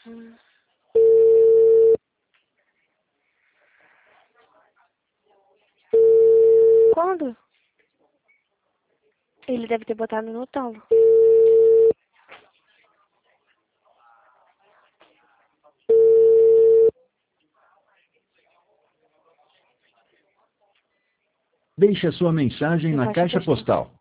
Quando? Ele deve ter botado no talo. Deixe a sua mensagem na caixa postal